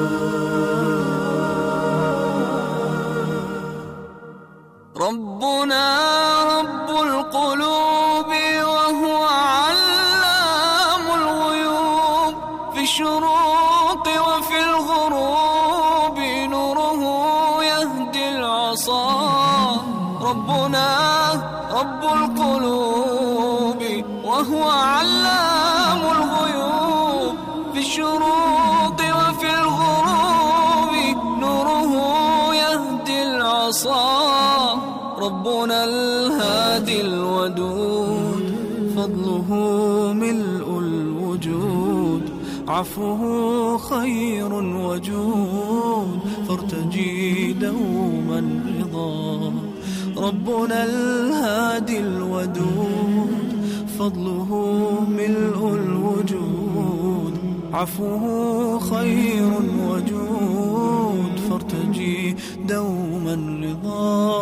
ربنا رب القلوب وهو علام الغيوب، في الشروق وفي الغروب نوره يهدي العصا. ربنا رب القلوب وهو علام الغيوب، في الشروق وفي الغروب نوره يهدي العصا. ربنا الهادي الودود، فضله ملء الوجود، عفوه خير وجود، فارتجي دوما رضا. ربنا الهادي الودود، فضله ملء الوجود، عفوه خير وجود، فارتجي دوما رضا.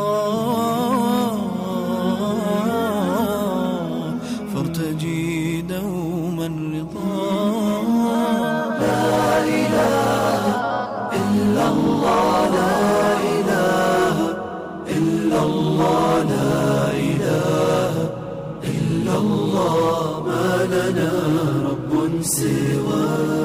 فارتجي دوما رضا. لا إله إلا الله، لا إله إلا الله، لا إله إلا الله، ما لنا رب سوى.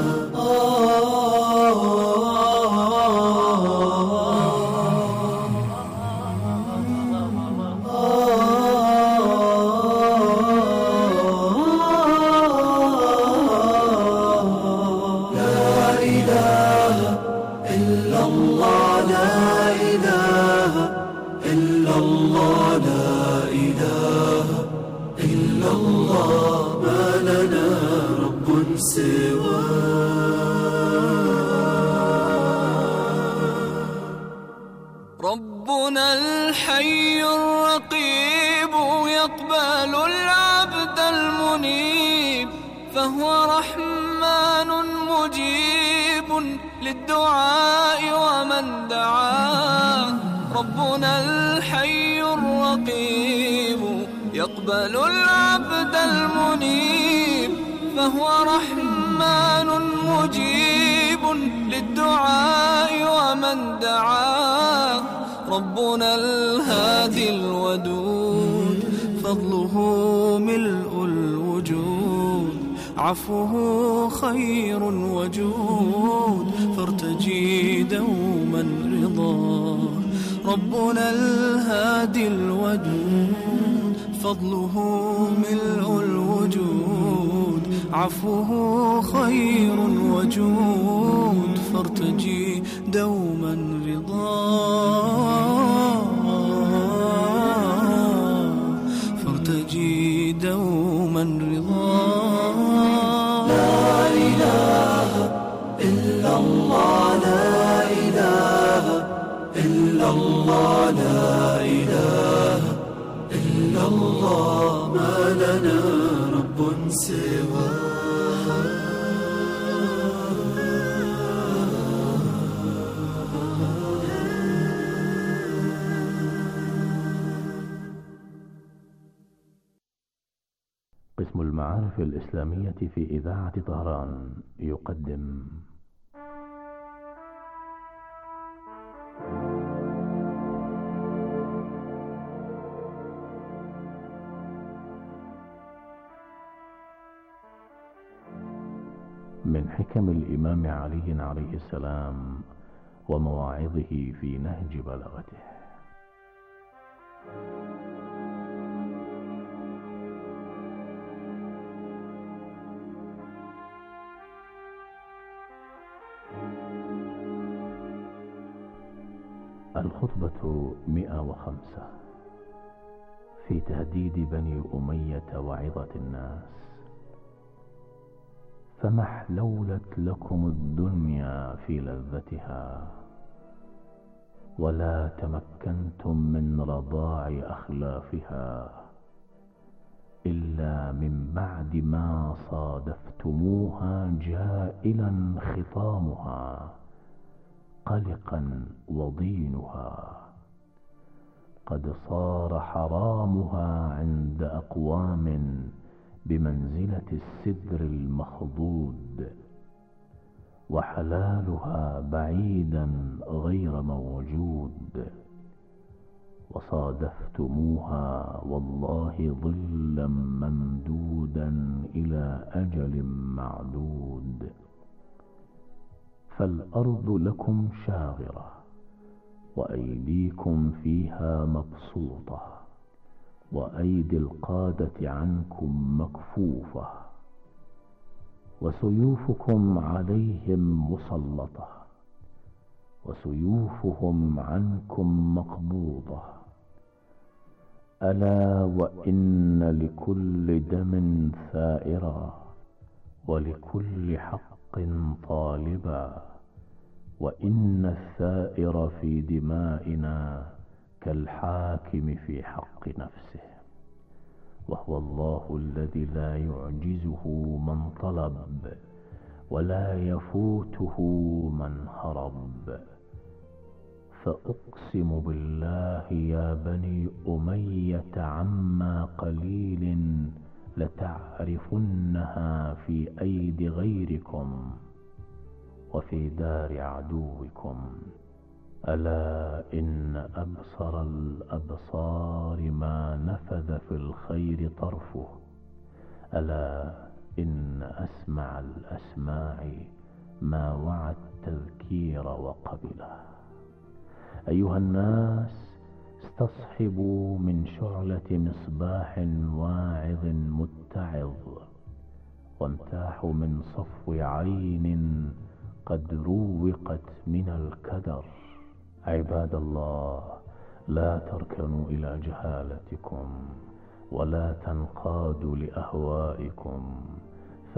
الحي الرقيب يقبل العبد المنيب، فهو رحمن مجيب للدعاء ومن دعاه. ربنا الحي الرقيب يقبل العبد المنيب، فهو رحمن مجيب للدعاء ومن دعاه. ربنا الهادي الودود فضله ملء الوجود، عفوه خير وجود، فارتجي دوما رضاه. ربنا الهادي الودود فضله ملء الوجود، عفوه خير وجود، فارتجي دوما رضاه، فارتجي دوما رضاه. لا إله إلا الله، لا إله إلا الله، لا إله إلا الله، ما لنا رب سواه. قسم المعارف الإسلامية في إذاعة طهران يقدم من حكم الإمام علي عليه السلام ومواعظه في نهج بلاغته. الخطبة مئة وخمسة في تهديد بني أمية وعظة الناس. فما احلولت لكم الدنيا في لذتها، ولا تمكنتم من رضاع أخلافها، إلا من بعد ما صادفتموها جائلا خطامها قلقا وضينها. قد صار حرامها عند أقوام بمنزلة السدر المخضود، وحلالها بعيدا غير موجود. وصادفتموها والله ظلا ممدودا إلى أجل معدود. فالأرض لكم شاغرة، وأيديكم فيها مبسوطة، وأيدي القادة عنكم مكفوفة، وسيوفكم عليهم مسلطة، وسيوفهم عنكم مقبوضة. ألا وإن لكل دم ثائرا، ولكل حق طالبا، وإن الثائر في دمائنا كالحاكم في حق نفسه، وهو الله الذي لا يعجزه من طلب، ولا يفوته من هرب. فأقسم بالله يا بني أمية عما قليل لتعرفنها في أيدي غيركم وفي دار عدوكم. ألا إن أبصر الأبصار ما نفذ في الخير طرفه، ألا إن أسمع الأسماع ما وعى التذكير وقبله. أيها الناس، استصحبوا من شعلة مصباح واعظ متعظ، وامتاحوا من صفو عين قد روقت من الكدر. عباد الله، لا تركنوا إلى جهالتكم، ولا تنقادوا لأهوائكم،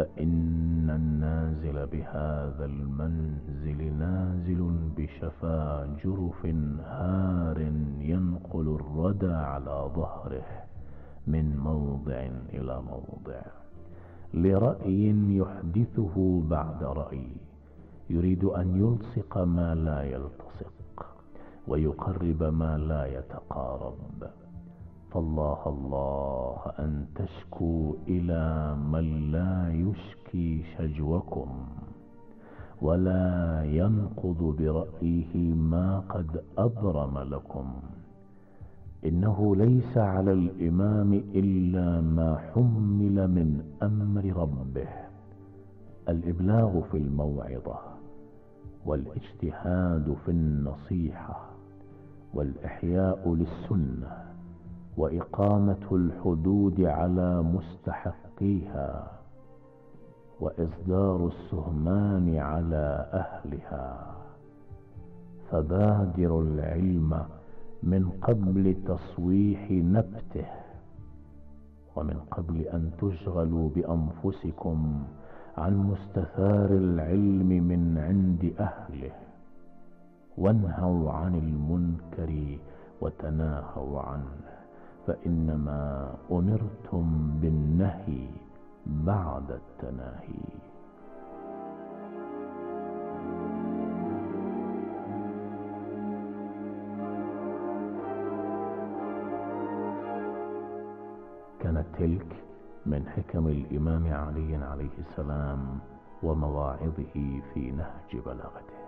فإن النازل بهذا المنزل نازل بشفا جرف هار ينقل الردى على ظهره من موضع إلى موضع لرأي يحدثه بعد رأي، يريد أن يلصق ما لا يلتصق ويقرب ما لا يتقارب. فالله الله أن تشكوا إلى من لا يشكي شجوكم ولا ينقض برأيه ما قد أبرم لكم. إنه ليس على الإمام إلا ما حمل من أمر ربه: الإبلاغ في الموعظة، والاجتهاد في النصيحة، والإحياء للسنة، وإقامة الحدود على مستحقيها، وإصدار السهمان على أهلها. فبادروا العلم من قبل تصويح نبته، ومن قبل أن تشغلوا بأنفسكم عن مستثار العلم من عند أهله. وانهوا عن المنكر وتناهوا عنه، فإنما أمرتم بالنهي بعد التناهي. كانت تلك من حكم الإمام علي عليه السلام ومواعظه في نهج بلاغته.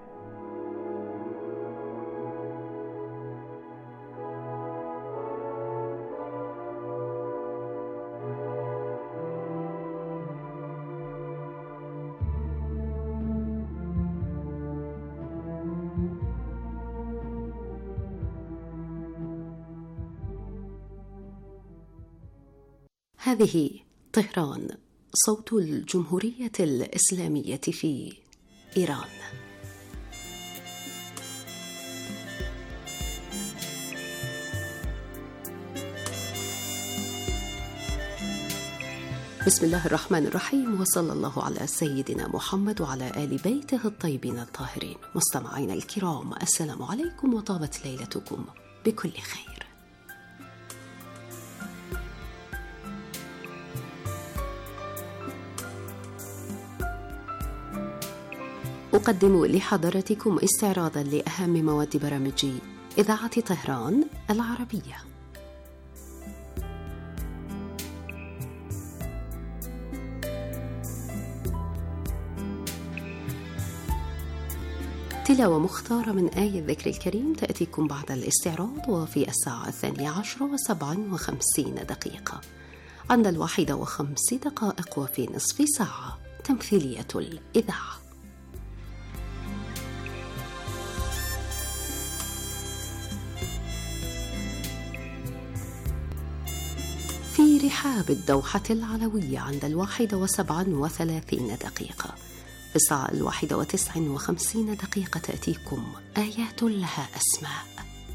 هذه طهران، صوت الجمهورية الإسلامية في إيران. بسم الله الرحمن الرحيم، وصلى الله على سيدنا محمد وعلى آل بيته الطيبين الطاهرين. مستمعينا الكرام، السلام عليكم، وطابت ليلتكم بكل خير. أقدم لحضراتكم استعراضا لأهم مواد برامج إذاعة طهران العربية. تلاوة مختارة من آية الذكر الكريم تأتيكم بعد الاستعراض، وفي الساعة الثانية عشرة وسبع وخمسين دقيقة. عند الواحدة وخمس دقائق وفي نصف ساعة تمثيلية الإذاعة. في رحاب الدوحة العلوية عند الواحدة وسبع وثلاثين دقيقة. في الساعة الواحدة وتسع وخمسين دقيقة تأتيكم آيات لها أسماء.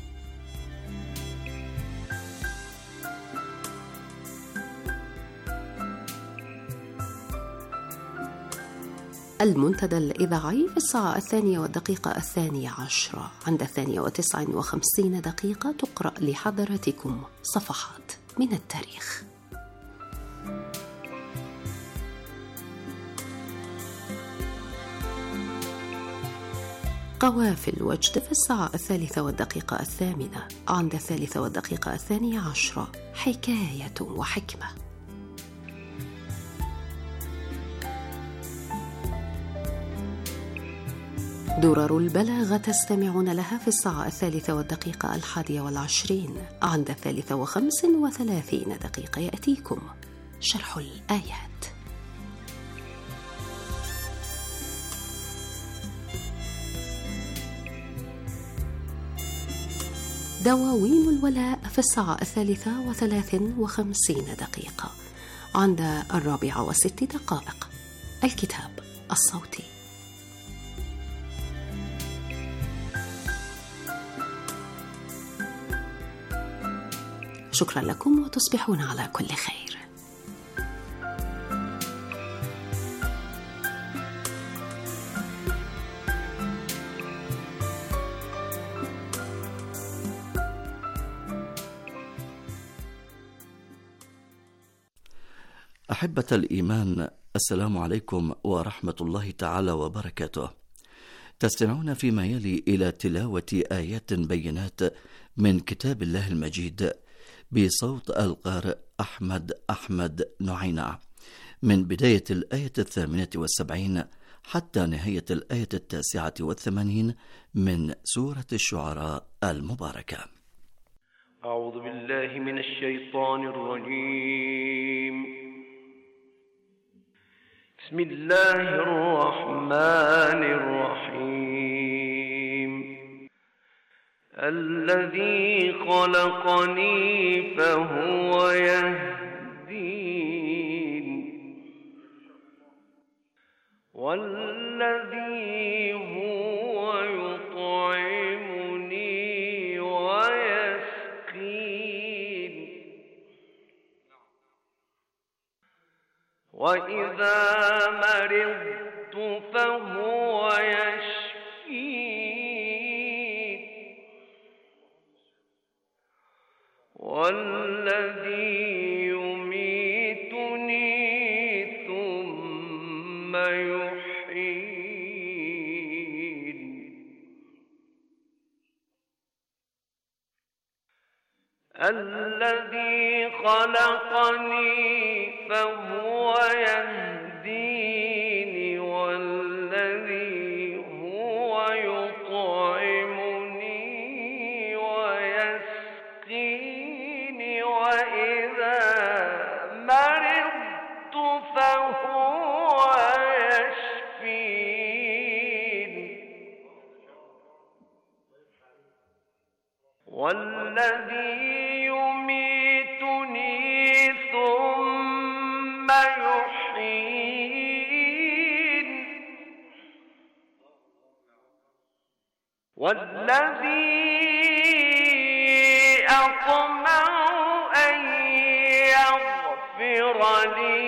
المنتدى الإذاعي في الساعة الثانية والدقيقة الثانية عشرة. عند الثانية وتسع وخمسين دقيقة تقرأ لحضراتكم صفحات من التاريخ. قوافل وجد في الساعة الثالثة والدقيقة الثامنة. عند الثالثة والدقيقة الثانية عشرة حكاية وحكمة. درر البلاغة تستمعون لها في الساعة الثالثة والدقيقة الحادية والعشرين. عند الثالثة وخمس وثلاثين دقيقة يأتيكم شرح الآيات. دواوين الولاء في الساعة الثالثة وثلاث وخمسين دقيقة. عند الرابعة وست دقائق الكتاب الصوتي. شكرا لكم، وتصبحون على كل خير. أحبة الإيمان، السلام عليكم ورحمة الله تعالى وبركاته. تستمعون فيما يلي إلى تلاوة آيات بينات من كتاب الله المجيد بصوت القارئ أحمد أحمد نعينة، من بداية الآية الثامنة والسبعين حتى نهاية الآية التاسعة والثمانين من سورة الشعراء المباركة. أعوذ بالله من الشيطان الرجيم. بسم الله الرحمن الرحيم. الذي خلقني فهو يهدين، والذي هو يطعمني ويسقين، وإذا مرضت فهو يشفين، والذي يميتني ثم يحيين، الذي خلقني فهو يهديني، والذي هو يطعمني ويسقيني، وإذا مرضت فهو يشفين، والذي يميتني ثم يحيين، والذي أطمع أن يغفر لي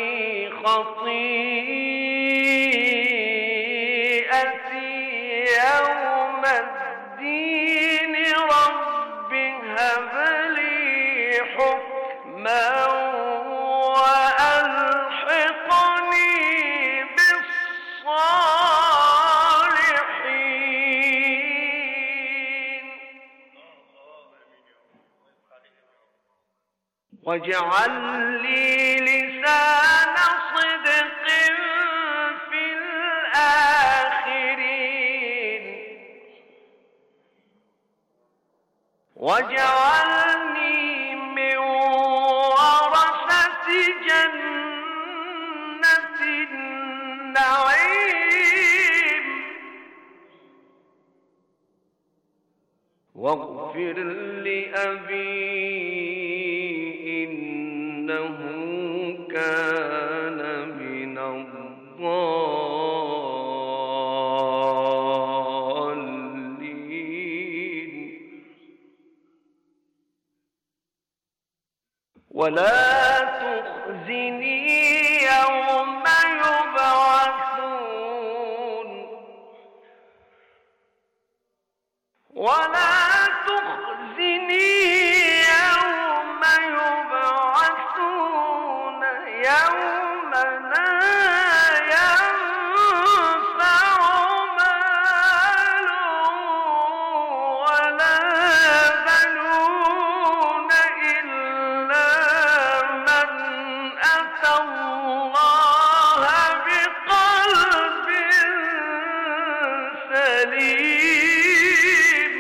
خطيئتي يوم الدين، رب هب لي حكما وألحقني بالصالحين، واجعل لي لسان صدق في الآخرين، واجعلني من ورثة جنة النعيم، واغفر لأبي إنه كان من الضالين، ولا تخزني يوم يبعثون، ولا تخزني يوم يبعثون، يوم لا ينفع مال ولا بنون إلا من أتى الله بقلب سليم،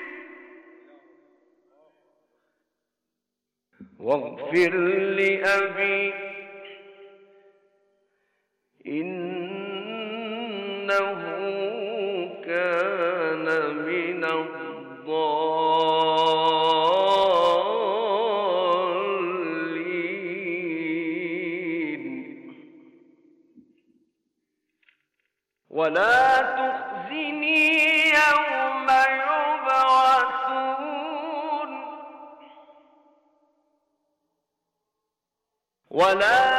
واغفر لأبي إنه كان من الضالين، ولا تخزني يوم يبعثون، ولا